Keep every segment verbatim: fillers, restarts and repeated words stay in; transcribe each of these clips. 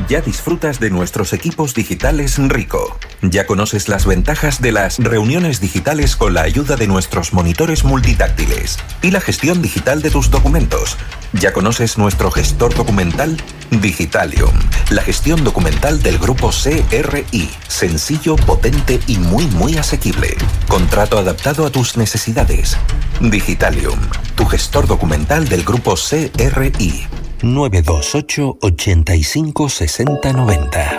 Ya disfrutas de nuestros equipos digitales Rico. Ya conoces las ventajas de las reuniones digitales con la ayuda de nuestros monitores multitáctiles y la gestión digital de tus documentos. Ya conoces nuestro gestor documental Digitalium, la gestión documental del grupo C R I. Sencillo, potente y muy muy asequible. Contrato adaptado a tus necesidades. Digitalium, tu gestor documental del grupo C R I. nueve dos ocho, ochenta y cinco, sesenta, noventa.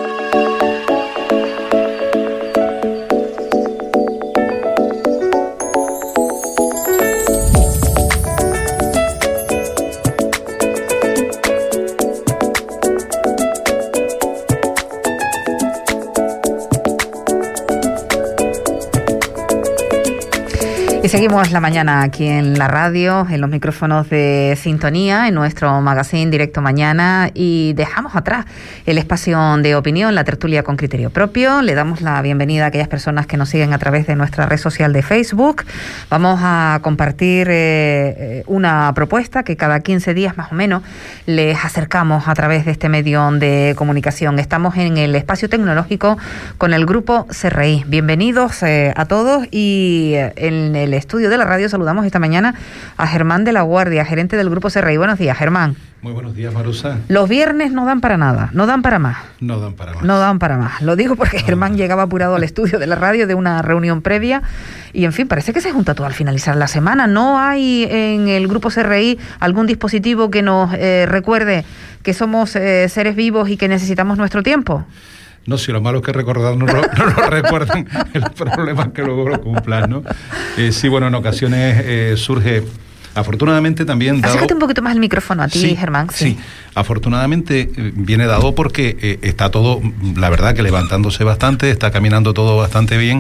Y seguimos la mañana aquí en la radio, en los micrófonos de Sintonía, en nuestro magazine Directo Mañana, y dejamos atrás el espacio de opinión, la tertulia con criterio propio. Le damos la bienvenida a aquellas personas que nos siguen a través de nuestra red social de Facebook. Vamos a compartir eh, una propuesta que cada quince días más o menos les acercamos a través de este medio de comunicación. Estamos en el espacio tecnológico con el grupo C R I. Bienvenidos eh, a todos, y en el estudio de la radio saludamos esta mañana a Germán de la Guardia, gerente del grupo C R I. Buenos días, Germán. Muy buenos días, Marusa. Los viernes no dan para nada, no dan para más. No dan para más. No dan para más. Lo digo porque no, Germán no. llegaba apurado al estudio de la radio de una reunión previa y, en fin, parece que se junta todo al finalizar la semana. ¿No hay en el grupo C R I algún dispositivo que nos eh, recuerde que somos eh, seres vivos y que necesitamos nuestro tiempo? No, si lo malo es que recordar no lo, no lo recuerdan, el problema es que luego lo cumplan, ¿no? Eh, sí, bueno, en ocasiones eh, surge, afortunadamente también dado... Acércate un poquito más el micrófono a ti, sí, Germán. Sí, sí. Afortunadamente eh, viene dado porque eh, está todo, la verdad, que levantándose bastante, está caminando todo bastante bien,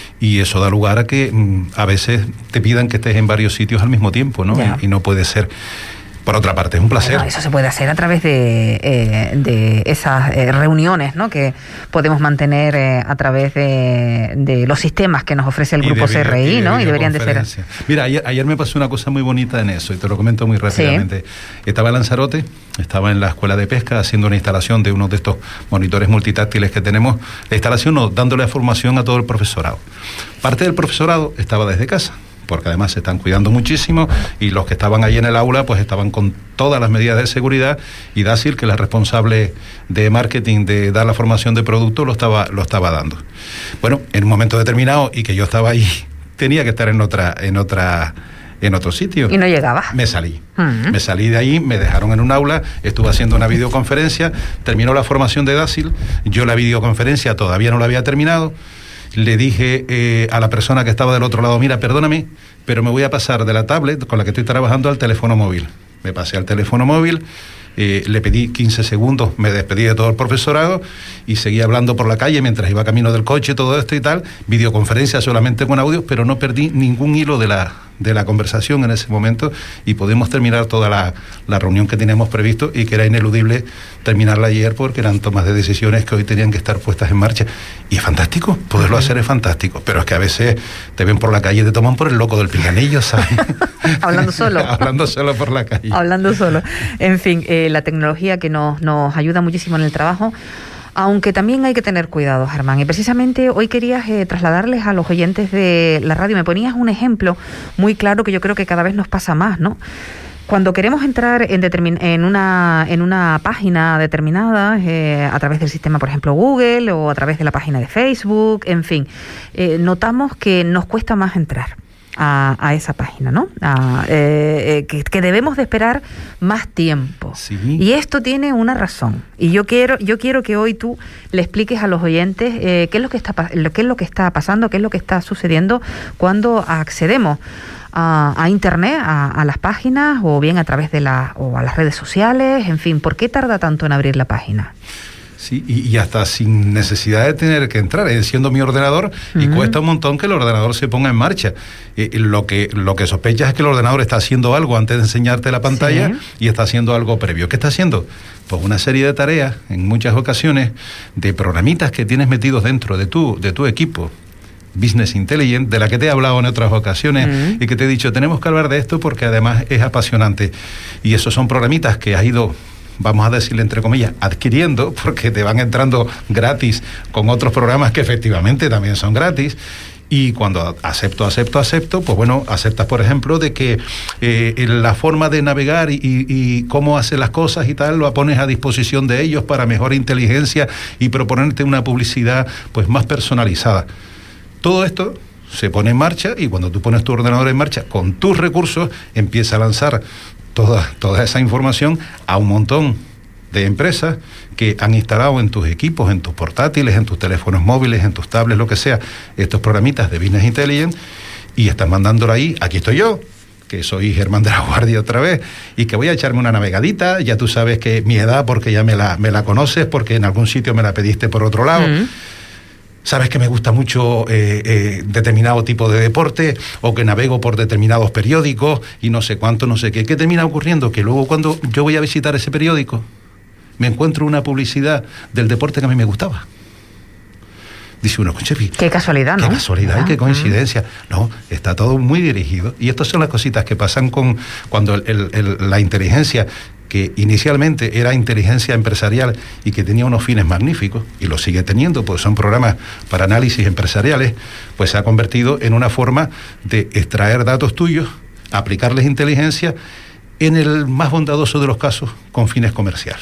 y eso da lugar a que mm, a veces te pidan que estés en varios sitios al mismo tiempo, ¿no? Y, y no puede ser... Por otra parte, es un placer. Bueno, eso se puede hacer a través de, eh, de esas eh, reuniones, ¿no?, que podemos mantener eh, a través de, de los sistemas que nos ofrece el grupo C R I, y ¿no? Y deberían de ser. Mira, ayer, ayer me pasó una cosa muy bonita en eso, y te lo comento muy rápidamente. Sí. Estaba en Lanzarote, estaba en la escuela de pesca haciendo una instalación de uno de estos monitores multitáctiles que tenemos. La instalación, no, dándole formación a todo el profesorado. Parte del profesorado estaba desde casa, porque además se están cuidando muchísimo, y los que estaban ahí en el aula pues estaban con todas las medidas de seguridad, y Dácil, que es la responsable de marketing de dar la formación de producto, lo estaba, lo estaba dando. Bueno, en un momento determinado, y que yo estaba ahí, tenía que estar en otra, en otra, en otro sitio. ¿Y no llegaba? Me salí. Uh-huh. Me salí de ahí, me dejaron en un aula, estuve haciendo una videoconferencia, terminó la formación de Dácil, yo la videoconferencia todavía no la había terminado. Le dije eh, a la persona que estaba del otro lado, mira, perdóname, pero me voy a pasar de la tablet con la que estoy trabajando al teléfono móvil. Me pasé al teléfono móvil, eh, le pedí quince segundos, me despedí de todo el profesorado y seguí hablando por la calle mientras iba camino del coche, todo esto y tal, videoconferencia solamente con audio, pero no perdí ningún hilo de la, de la conversación en ese momento, y pudimos terminar toda la, la reunión que teníamos previsto, y que era ineludible terminarla ayer porque eran tomas de decisiones que hoy tenían que estar puestas en marcha. Y es fantástico, poderlo hacer es fantástico, pero es que a veces te ven por la calle y te toman por el loco del pinganillo, ¿sabes? Hablando solo. Hablando solo por la calle. Hablando solo. En fin, eh, la tecnología que nos, nos ayuda muchísimo en el trabajo, aunque también hay que tener cuidado, Germán. Y precisamente hoy querías eh, trasladarles a los oyentes de la radio, me ponías un ejemplo muy claro que yo creo que cada vez nos pasa más, ¿no? Cuando queremos entrar en, determin- en, una, en una página determinada, eh, a través del sistema, por ejemplo, Google, o a través de la página de Facebook, en fin, eh, notamos que nos cuesta más entrar a, a esa página, ¿no? A, eh, eh, que, que debemos de esperar más tiempo. Sí. Y esto tiene una razón. Y yo quiero, yo quiero que hoy tú le expliques a los oyentes eh, qué es lo que está, qué es lo que está pasando, qué es lo que está sucediendo cuando accedemos A, a internet, a, a las páginas, o bien a través de la, o a las redes sociales, en fin, ¿por qué tarda tanto en abrir la página? Sí, y, y hasta sin necesidad de tener que entrar, enciendo mi ordenador y uh-huh. cuesta un montón que el ordenador se ponga en marcha. Eh, lo que lo que sospechas es que el ordenador está haciendo algo antes de enseñarte la pantalla, sí. y está haciendo algo previo. ¿Qué está haciendo? Pues una serie de tareas, en muchas ocasiones, de programitas que tienes metidos dentro de tu, de tu equipo, Business Intelligence, de la que te he hablado en otras ocasiones, uh-huh. y que te he dicho, tenemos que hablar de esto porque además es apasionante. Y esos son programitas que has ido vamos a decirle entre comillas, adquiriendo, porque te van entrando gratis con otros programas que efectivamente también son gratis. Y cuando acepto, acepto, acepto, pues bueno, aceptas, por ejemplo, de que eh, la forma de navegar y, y, y cómo hacer las cosas y tal, lo pones a disposición de ellos para mejor inteligencia y proponerte una publicidad pues más personalizada. Todo esto se pone en marcha y cuando tú pones tu ordenador en marcha, con tus recursos, empieza a lanzar toda, toda esa información a un montón de empresas que han instalado en tus equipos, en tus portátiles, en tus teléfonos móviles, en tus tablets, lo que sea, estos programitas de Business Intelligence, y están mandándolo ahí. Aquí estoy yo, que soy Germán de la Guardia otra vez, y que voy a echarme una navegadita. Ya tú sabes que mi edad, porque ya me la, me la conoces, porque en algún sitio me la pediste por otro lado. Mm. Sabes que me gusta mucho eh, eh, determinado tipo de deporte, o que navego por determinados periódicos y no sé cuánto, no sé qué. ¿Qué termina ocurriendo? Que luego cuando yo voy a visitar ese periódico, me encuentro una publicidad del deporte que a mí me gustaba. Dice uno, conchepi, qué casualidad, ¿no? Qué casualidad y qué coincidencia. No, está todo muy dirigido. Y estas son las cositas que pasan con cuando el, el, el, la inteligencia, que inicialmente era inteligencia empresarial y que tenía unos fines magníficos, y lo sigue teniendo, pues son programas para análisis empresariales, pues se ha convertido en una forma de extraer datos tuyos, aplicarles inteligencia, en el más bondadoso de los casos, con fines comerciales.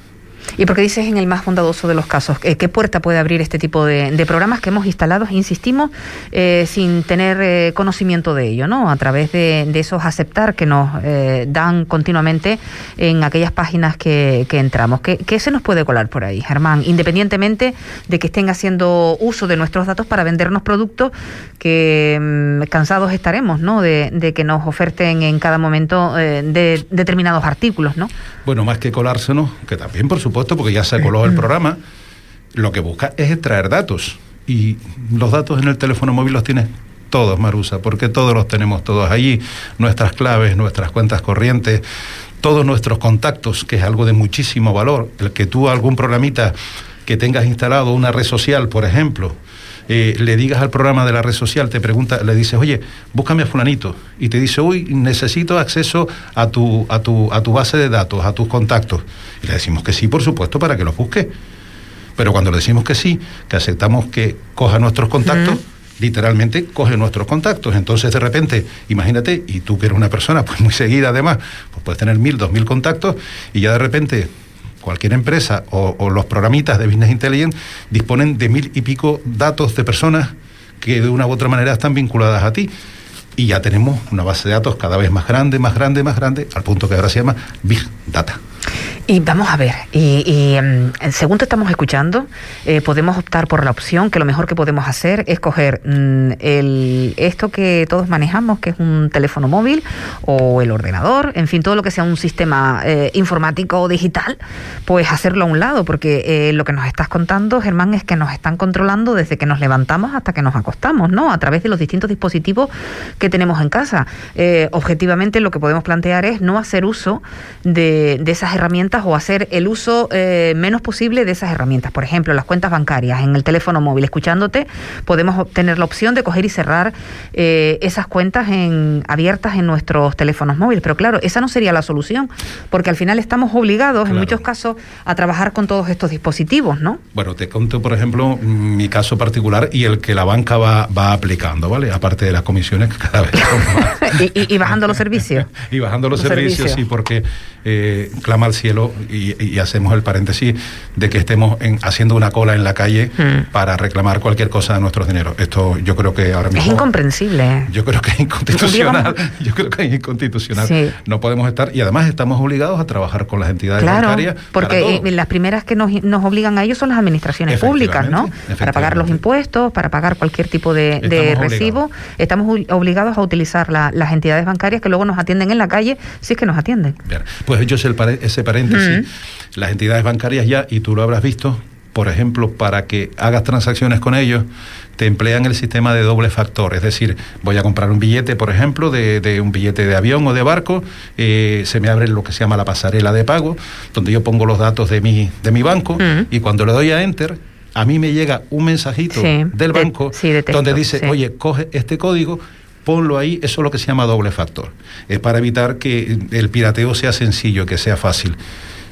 ¿Y por qué dices en el más bondadoso de los casos? ¿Qué puerta puede abrir este tipo de, de programas que hemos instalado, insistimos, eh, sin tener eh, conocimiento de ello, ¿no? A través de, de esos aceptar que nos eh, dan continuamente en aquellas páginas que, que entramos. ¿Qué, ¿Qué se nos puede colar por ahí, Germán? Independientemente de que estén haciendo uso de nuestros datos para vendernos productos que mmm, cansados estaremos, ¿no? De, de que nos oferten en cada momento eh, de determinados artículos, ¿no? Bueno, más que colársenos, que también, por supuesto, porque ya se coló el programa, lo que busca es extraer datos, y los datos en el teléfono móvil los tienes todos, Marusa, porque todos los tenemos todos allí, nuestras claves, nuestras cuentas corrientes, todos nuestros contactos, que es algo de muchísimo valor. El que tú, algún programita que tengas instalado, una red social, por ejemplo, Eh, le digas al programa de la red social, te pregunta, le dices, oye, búscame a fulanito, y te dice, uy, necesito acceso a tu, a tu, a tu base de datos, a tus contactos, y le decimos que sí, por supuesto, para que los busque. Pero cuando le decimos que sí, que aceptamos que coja nuestros contactos, uh-huh. literalmente coge nuestros contactos. Entonces, de repente, imagínate, y tú que eres una persona pues muy seguida además, pues puedes tener mil, dos mil contactos, y ya de repente cualquier empresa o, o los programitas de Business Intelligence disponen de mil y pico datos de personas que de una u otra manera están vinculadas a ti. Y ya tenemos una base de datos cada vez más grande, más grande, más grande, al punto que ahora se llama Big Data. Y vamos a ver, y, y um, según te estamos escuchando, eh, podemos optar por la opción que lo mejor que podemos hacer es coger mm, el, esto que todos manejamos, que es un teléfono móvil o el ordenador, en fin, todo lo que sea un sistema eh, informático o digital, pues hacerlo a un lado, porque eh, lo que nos estás contando, Germán, es que nos están controlando desde que nos levantamos hasta que nos acostamos, ¿no? A través de los distintos dispositivos que tenemos en casa. Eh, objetivamente, lo que podemos plantear es no hacer uso de, de esas herramientas, o hacer el uso eh, menos posible de esas herramientas. Por ejemplo, las cuentas bancarias en el teléfono móvil. Escuchándote, podemos obtener la opción de coger y cerrar eh, esas cuentas en, abiertas en nuestros teléfonos móviles. Pero claro, esa no sería la solución, porque al final estamos obligados, claro, en muchos casos, a trabajar con todos estos dispositivos, ¿no? Bueno, te cuento, por ejemplo, mi caso particular y el que la banca va, va aplicando, ¿vale? Aparte de las comisiones que cada vez son más. y, y, y bajando los servicios. y bajando los, los servicios, servicios, sí, porque eh, clama al cielo. Y, y hacemos el paréntesis de que estemos en, haciendo una cola en la calle hmm. para reclamar cualquier cosa de nuestros dineros. Esto yo creo que ahora mismo... Es incomprensible. Yo creo que es inconstitucional. Yo creo que es inconstitucional. Sí. No podemos estar... Y además estamos obligados a trabajar con las entidades claro, bancarias. Porque las primeras que nos, nos obligan a ello son las administraciones públicas, ¿no? Para pagar los impuestos, para pagar cualquier tipo de, de recibo. Obligados. Estamos obligados a utilizar la, las entidades bancarias que luego nos atienden en la calle, si es que nos atienden. Bien. Pues yo sé el pare, ese paréntesis... Hmm. Las entidades bancarias ya, y tú lo habrás visto, por ejemplo, para que hagas transacciones con ellos, te emplean el sistema de doble factor. Es decir, voy a comprar un billete, por ejemplo, de, de un billete de avión o de barco, eh, se me abre lo que se llama la pasarela de pago, donde yo pongo los datos de mi, de mi banco, mm. y cuando le doy a Enter, a mí me llega un mensajito sí, del banco de, sí, de texto, donde dice, sí. oye, coge este código, ponlo ahí. Eso es lo que se llama doble factor. Es para evitar que el pirateo sea sencillo, que sea fácil.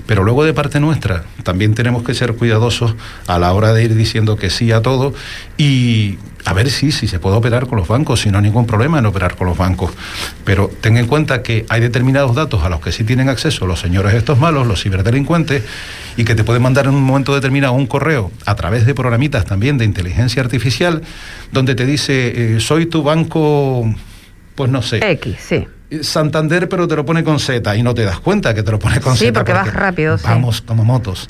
Pero luego de parte nuestra también tenemos que ser cuidadosos a la hora de ir diciendo que sí a todo y a ver si, si se puede operar con los bancos, si no hay ningún problema en operar con los bancos. Pero ten en cuenta que hay determinados datos a los que sí tienen acceso los señores estos malos, los ciberdelincuentes, y que te pueden mandar en un momento determinado un correo a través de programitas también de inteligencia artificial donde te dice, eh, soy tu banco, pues no sé. X, sí. Santander, pero te lo pone con Z y no te das cuenta que te lo pone con sí, Z. Porque, porque vas rápido, vamos sí. como motos.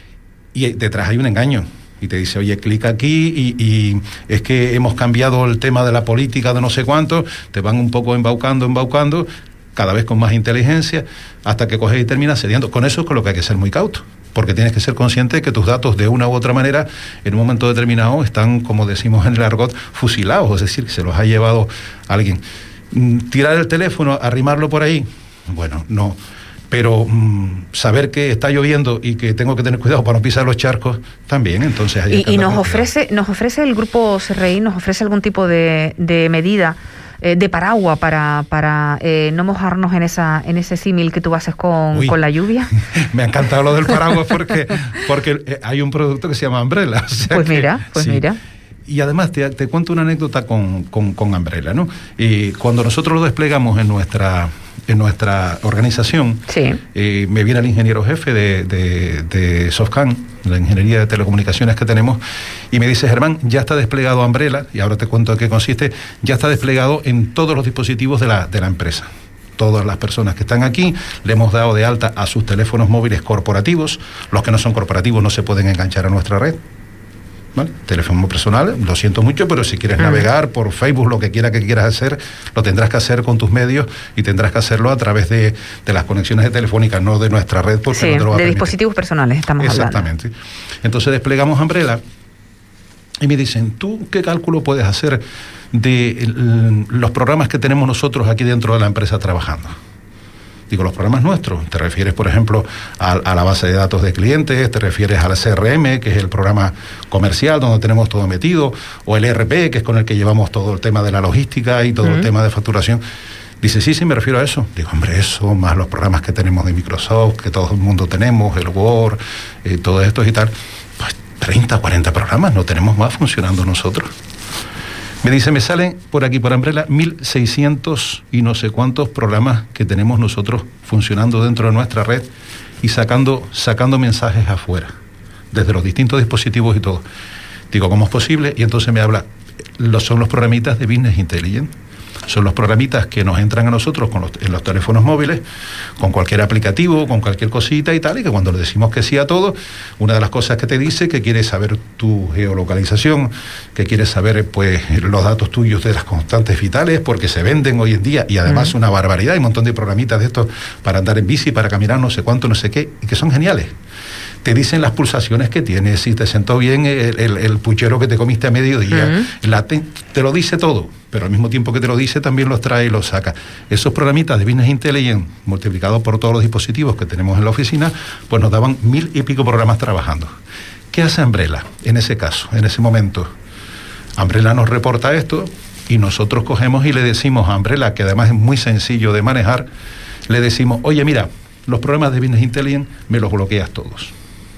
Y detrás hay un engaño. Y te dice, oye, clica aquí y, y es que hemos cambiado el tema de la política de no sé cuánto, te van un poco embaucando, embaucando, cada vez con más inteligencia, hasta que coges y terminas cediendo. Con eso es con lo que hay que ser muy cauto, porque tienes que ser consciente de que tus datos de una u otra manera en un momento determinado están, como decimos en el argot, fusilados, es decir, que se los ha llevado alguien. Tirar el teléfono, arrimarlo por ahí, bueno, no, pero mmm, saber que está lloviendo y que tengo que tener cuidado para no pisar los charcos, también, entonces hay y, y nos ofrece, nos ofrece el grupo C R I, nos ofrece algún tipo de, de medida eh, de paraguas para, para eh, no mojarnos en esa, en ese símil que tú haces con, Uy, con la lluvia. Me ha encantado lo del paraguas porque, porque hay un producto que se llama Umbrella. O sea pues que, mira, pues sí. mira. Y además te, te cuento una anécdota con, con, con Umbrella, ¿no? Y cuando nosotros lo desplegamos en nuestra, en nuestra organización, sí. eh, me viene el ingeniero jefe de, de, de Softcan, la ingeniería de telecomunicaciones que tenemos, y me dice, Germán, ya está desplegado Umbrella, y ahora te cuento de qué consiste, ya está desplegado en todos los dispositivos de la, de la empresa. Todas las personas que están aquí le hemos dado de alta a sus teléfonos móviles corporativos. Los que no son corporativos no se pueden enganchar a nuestra red. ¿Vale? Teléfono personal, lo siento mucho, pero si quieres uh-huh. navegar por Facebook, lo que quiera que quieras hacer, lo tendrás que hacer con tus medios y tendrás que hacerlo a través de, de las conexiones telefónicas, no de nuestra red, porque sí, no te lo va a de permitir. Dispositivos personales estamos Exactamente. hablando. Entonces desplegamos Umbrella y me dicen, ¿tú qué cálculo puedes hacer de el, los programas que tenemos nosotros aquí dentro de la empresa trabajando? Digo, los programas nuestros, te refieres, por ejemplo, a, a la base de datos de clientes, te refieres al C R M, que es el programa comercial donde tenemos todo metido, o el E R P, que es con el que llevamos todo el tema de la logística y todo uh-huh. el tema de facturación. Dice, sí, sí, me refiero a eso. Digo, hombre, eso, más los programas que tenemos de Microsoft, que todo el mundo tenemos, el Word, eh, todo esto y tal. Pues treinta, cuarenta programas, no tenemos más funcionando nosotros. Me dice, me salen por aquí, por Umbrella, mil seiscientos y no sé cuántos programas que tenemos nosotros funcionando dentro de nuestra red y sacando, sacando mensajes afuera, desde los distintos dispositivos y todo. Digo, ¿cómo es posible? Y entonces me habla, los, son los programitas de Business Intelligence. Son los programitas que nos entran a nosotros con los, en los teléfonos móviles, con cualquier aplicativo, con cualquier cosita y tal, y que cuando le decimos que sí a todo, una de las cosas que te dice que quiere saber tu geolocalización, que quiere saber pues los datos tuyos de las constantes vitales, porque se venden hoy en día, y además uh-huh. una barbaridad, hay un montón de programitas de estos para andar en bici, para caminar no sé cuánto, no sé qué, y que son geniales. Te dicen las pulsaciones que tienes, si te sentó bien el, el, el puchero que te comiste a mediodía, uh-huh. la te, te lo dice todo, pero al mismo tiempo que te lo dice también los trae y los saca. Esos programitas de Business Intelligence, multiplicados por todos los dispositivos que tenemos en la oficina, pues nos daban mil y pico programas trabajando. ¿Qué hace Umbrella en ese caso, en ese momento? Umbrella nos reporta esto y nosotros cogemos y le decimos a Umbrella, que además es muy sencillo de manejar, le decimos, oye, mira, los programas de Business Intelligence me los bloqueas todos.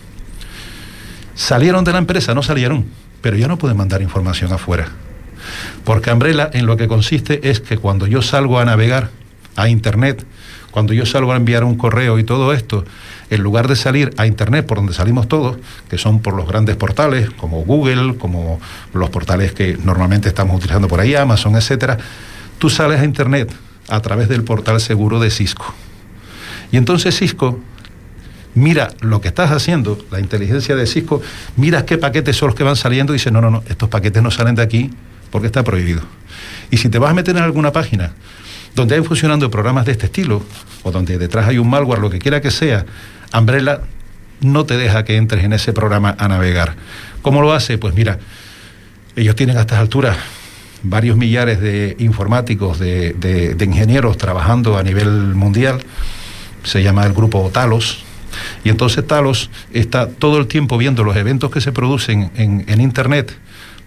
Salieron de la empresa, no salieron, pero ya no pueden mandar información afuera. Porque Umbrella en lo que consiste es que cuando yo salgo a navegar a Internet, cuando yo salgo a enviar un correo y todo esto, en lugar de salir a Internet por donde salimos todos, que son por los grandes portales, como Google, como los portales que normalmente estamos utilizando por ahí, Amazon, etcétera, tú sales a Internet a través del portal seguro de Cisco. Y entonces Cisco mira lo que estás haciendo, la inteligencia de Cisco, mira qué paquetes son los que van saliendo y dice, no, no, no, estos paquetes no salen de aquí porque está prohibido. Y si te vas a meter en alguna página donde hay funcionando programas de este estilo, o donde detrás hay un malware, lo que quiera que sea, Umbrella no te deja que entres en ese programa a navegar. ¿Cómo lo hace? Pues mira, ellos tienen a estas alturas varios millares de informáticos, de, de, de ingenieros trabajando a nivel mundial, se llama el grupo Talos. Y entonces Talos está todo el tiempo viendo los eventos que se producen en, en Internet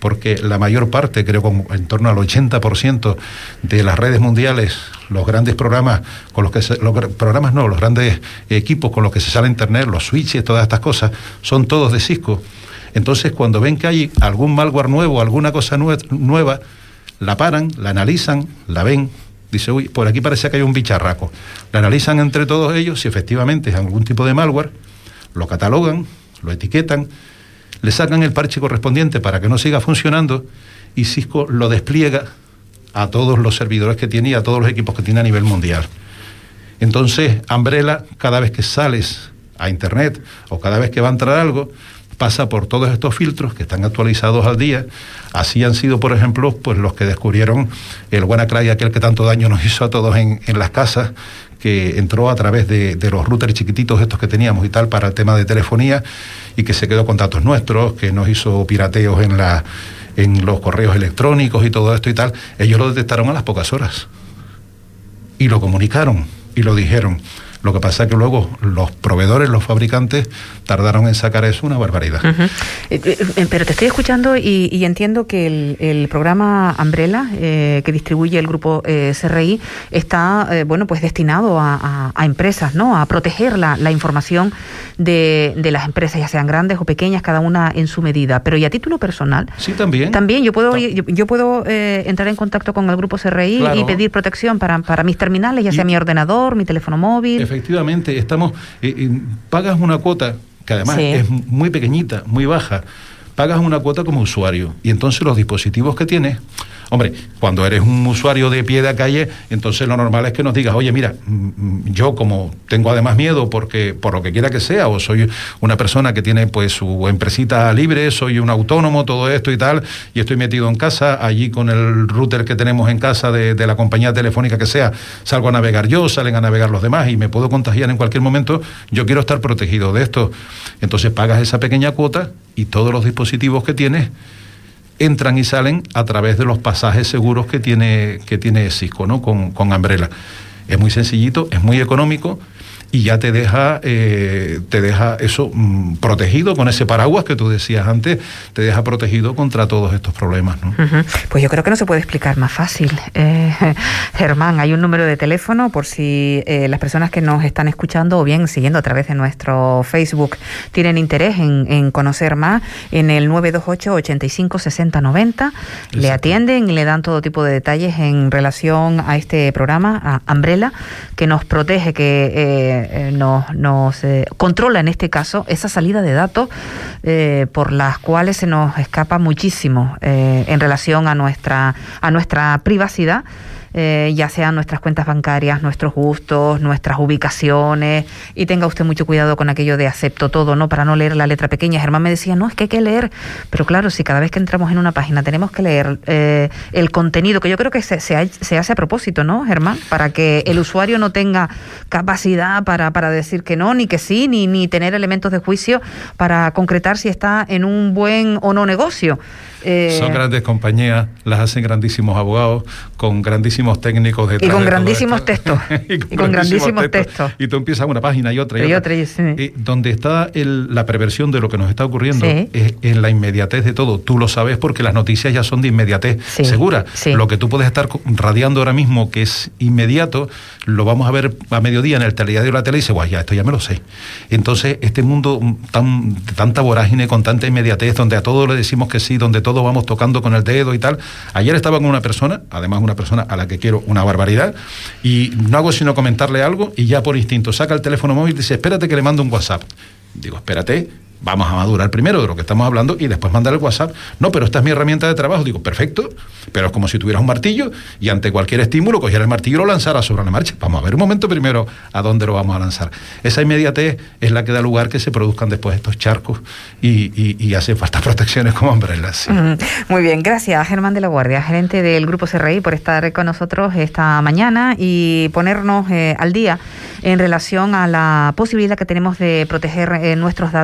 porque la mayor parte, creo como en torno al ochenta por ciento de las redes mundiales, los grandes programas con los que se, los programas no, los grandes equipos con los que se sale a internet, los switches, todas estas cosas, son todos de Cisco. Entonces, cuando ven que hay algún malware nuevo, alguna cosa nue- nueva, la paran, la analizan, la ven. Dice, uy, por aquí parece que hay un bicharraco. La analizan entre todos ellos, si efectivamente es algún tipo de malware, lo catalogan, lo etiquetan, le sacan el parche correspondiente para que no siga funcionando y Cisco lo despliega a todos los servidores que tiene y a todos los equipos que tiene a nivel mundial. Entonces, Umbrella, cada vez que sales a internet o cada vez que va a entrar algo, pasa por todos estos filtros que están actualizados al día. Así han sido, por ejemplo, pues los que descubrieron el WannaCry, aquel que tanto daño nos hizo a todos en, en las casas, que entró a través de, de los routers chiquititos estos que teníamos y tal para el tema de telefonía y que se quedó con datos nuestros, que nos hizo pirateos en, la, en los correos electrónicos y todo esto y tal. Ellos lo detectaron a las pocas horas y lo comunicaron y lo dijeron. Lo que pasa es que luego los proveedores, los fabricantes, tardaron en sacar eso una barbaridad. Uh-huh. Eh, eh, pero te estoy escuchando y, y entiendo que el, el programa Umbrella, eh, que distribuye el grupo eh, C R I, está eh, bueno, pues destinado a, a, a empresas, ¿no? A proteger la, la información de, de las empresas, ya sean grandes o pequeñas, cada una en su medida. Pero y a título personal. Sí, también. También yo puedo, yo, yo puedo eh, entrar en contacto con el grupo C R I, claro, y pedir protección para, para mis terminales, ya sea y, mi ordenador, mi teléfono móvil. Efectivamente, estamos eh, eh, pagas una cuota que además sí. es muy pequeñita, muy baja. Pagas una cuota como usuario y entonces los dispositivos que tienes, hombre, cuando eres un usuario de pie de calle, entonces lo normal es que nos digas, oye, mira, yo como tengo además miedo porque por lo que quiera que sea, o soy una persona que tiene pues su empresita libre, soy un autónomo, todo esto y tal, y estoy metido en casa, allí con el router que tenemos en casa de, de la compañía telefónica que sea, salgo a navegar yo, salen a navegar los demás y me puedo contagiar en cualquier momento, yo quiero estar protegido de esto. Entonces pagas esa pequeña cuota y todos los dispositivos que tienes entran y salen a través de los pasajes seguros que tiene, que tiene Cisco, ¿no? Con, con Umbrella. Es muy sencillito, es muy económico y ya te deja, eh, te deja eso mmm, protegido con ese paraguas que tú decías antes, te deja protegido contra todos estos problemas, ¿no? Uh-huh. Pues yo creo que no se puede explicar más fácil. Eh, Germán, hay un número de teléfono por si eh, las personas que nos están escuchando o bien siguiendo a través de nuestro Facebook tienen interés en, en conocer más, en el nueve dos ocho, ochenta y cinco, sesenta, noventa. Exacto. Le atienden y le dan todo tipo de detalles en relación a este programa, a Umbrella, que nos protege, que eh, Eh, nos, nos eh, controla en este caso esa salida de datos eh, por las cuales se nos escapa muchísimo eh, en relación a nuestra a nuestra privacidad. Eh, ya sean nuestras cuentas bancarias, nuestros gustos, nuestras ubicaciones, y tenga usted mucho cuidado con aquello de acepto todo, ¿no? Para no leer la letra pequeña. Germán me decía, no, es que hay que leer, pero claro, si cada vez que entramos en una página tenemos que leer eh, el contenido, que yo creo que se, se, se hace a propósito, ¿no, Germán? Para que el usuario no tenga capacidad para, para decir que no, ni que sí, ni, ni tener elementos de juicio para concretar si está en un buen o no negocio. Eh, Son grandes compañías, las hacen grandísimos abogados, con grandísimos técnicos detrás. Y con de grandísimos textos. y con, y con grandísimos textos. textos. Y tú empiezas una página y otra y, y otra. otra sí. eh, donde está el, la perversión de lo que nos está ocurriendo, sí. es en la inmediatez de todo. Tú lo sabes porque las noticias ya son de inmediatez sí. segura. Sí. Lo que tú puedes estar radiando ahora mismo, que es inmediato, lo vamos a ver a mediodía en el telediario de la tele y dice, guay, ya, esto ya me lo sé. Entonces, este mundo tan, de tanta vorágine, con tanta inmediatez, donde a todo le decimos que sí, donde todos vamos tocando con el dedo y tal. Ayer estaba con una persona, además una persona a la que quiero una barbaridad, y no hago sino comentarle algo y ya por instinto saca el teléfono móvil y dice, espérate que le mando un WhatsApp. Digo, espérate, vamos a madurar primero de lo que estamos hablando y después mandar el WhatsApp. No, pero esta es mi herramienta de trabajo. Digo, perfecto, pero es como si tuvieras un martillo y ante cualquier estímulo cogiera el martillo y lo lanzara sobre la marcha. Vamos a ver un momento primero a dónde lo vamos a lanzar. Esa inmediatez es la que da lugar que se produzcan después estos charcos y, y, y hacen falta protecciones como Umbrella. Sí. Mm, muy bien, gracias Germán de la Guardia, gerente del Grupo C R I, por estar con nosotros esta mañana y ponernos eh, al día en relación a la posibilidad que tenemos de proteger eh, nuestros datos y proteger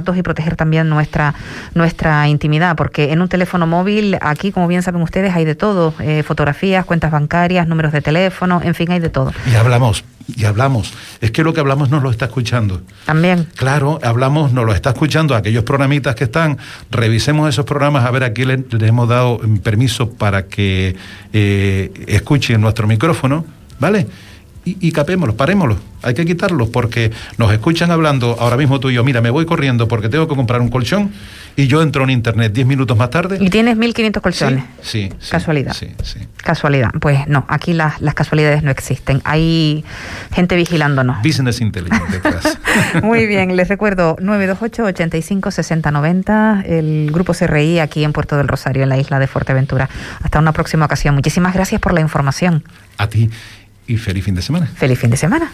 proteger también nuestra, nuestra intimidad, porque en un teléfono móvil, aquí, como bien saben ustedes, hay de todo, eh, fotografías, cuentas bancarias, números de teléfono, en fin, hay de todo. Y hablamos, y hablamos. Es que lo que hablamos nos lo está escuchando. También. Claro, hablamos, nos lo está escuchando aquellos programitas que están. Revisemos esos programas, a ver, aquí le, le hemos dado permiso para que eh, escuchen nuestro micrófono, ¿vale? Y, y capémoslos, parémoslos, hay que quitarlos porque nos escuchan hablando ahora mismo tú y yo, mira, me voy corriendo porque tengo que comprar un colchón y yo entro en internet diez minutos más tarde. ¿Y tienes mil quinientos colchones? Sí, sí. Casualidad. Sí, sí. Casualidad. Pues no, aquí las, las casualidades no existen. Hay gente vigilándonos. Business Intelligence detrás. Muy bien, les recuerdo nueve dos ocho, ochenta y cinco, sesenta, noventa, el Grupo C R I aquí en Puerto del Rosario, en la isla de Fuerteventura. Hasta una próxima ocasión. Muchísimas gracias por la información. A ti. Y feliz fin de semana. Feliz fin de semana.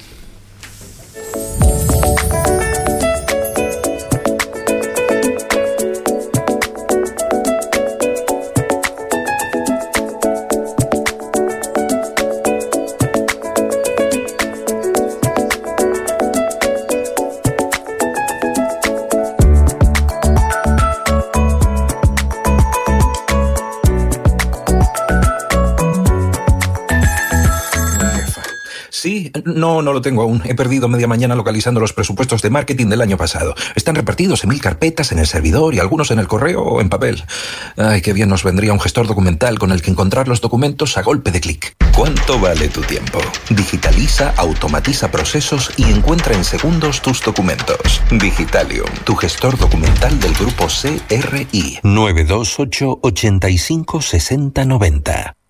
Sí, no, no lo tengo aún. He perdido media mañana localizando los presupuestos de marketing del año pasado. Están repartidos en mil carpetas en el servidor y algunos en el correo o en papel. Ay, qué bien nos vendría un gestor documental con el que encontrar los documentos a golpe de clic. ¿Cuánto vale tu tiempo? Digitaliza, automatiza procesos y encuentra en segundos tus documentos. Digitalium, tu gestor documental del grupo C R I. nueve dos ocho, ochenta y cinco, sesenta, noventa.